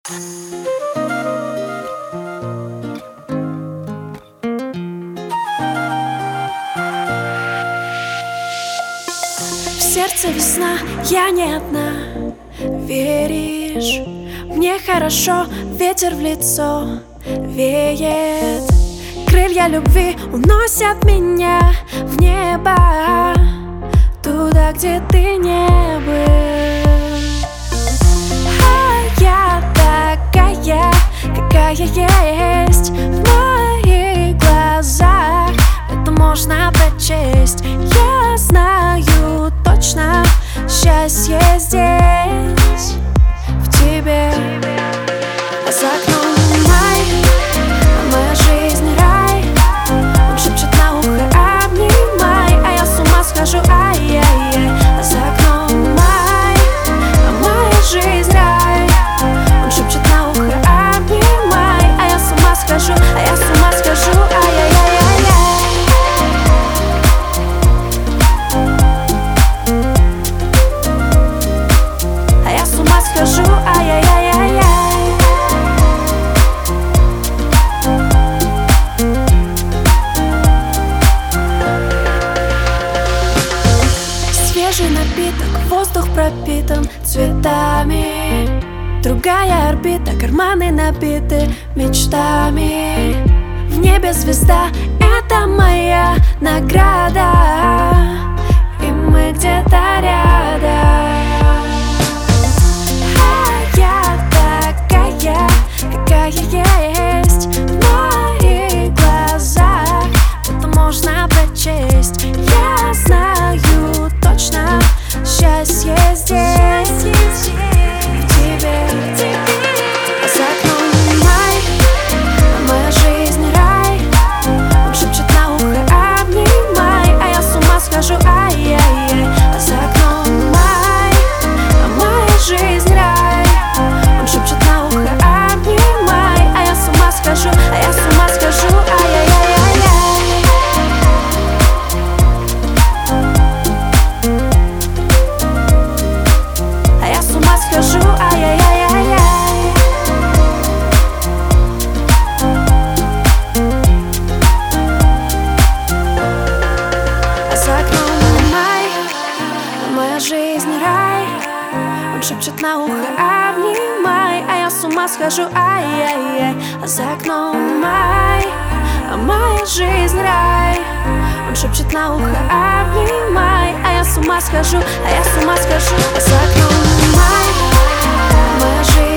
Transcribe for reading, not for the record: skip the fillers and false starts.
В сердце весна, я не одна. Веришь, мне хорошо, ветер в лицо веет. Крылья любви уносят меня в небо, туда, где ты не был. А я такая, какая есть, в моих глазах это можно прочесть. Я знаю точно, счастье здесь, в тебе. А за окном май, а моя жизнь рай. Он шепчет на ухо: обнимай, а я с ума схожу, ай-яй-яй. А за окном май, а моя жизнь рай. Он шепчет на ухо: обнимай, а я с ума схожу, а я с ума схожу, ай-яй-яй-яй. А я с ума схожу, ай-яй-яй-яй. Свежий напиток, воздух пропитан цветами. Другая орбита, карманы набиты мечтами. В небе звезда, это моя награда, и мы где-то рядом. А я такая, какая есть, в моих глазах это можно прочесть. Я знаю точно, счастье здесь, в тебе. А за окном май, а моя жизнь рай. Он шепчет на ухо: обнимай, а я с ума схожу, ай-яй-яй. А за окном май, а моя жизнь рай. Он шепчет на ухо: обнимай, а я с ума схожу, а я с ума схожу, ай-яй-яй-яй. Схожу, ай-яй-яй-яй-яй. А за окном май, а моя жизнь рай. Он шепчет на ухо: обнимай, а я с ума схожу, ай-яй-яй. А за окном май, а моя жизнь рай. Он шепчет на ухо: обнимай, а я с ума схожу, а я с ума схожу. А за окном май, а моя жизнь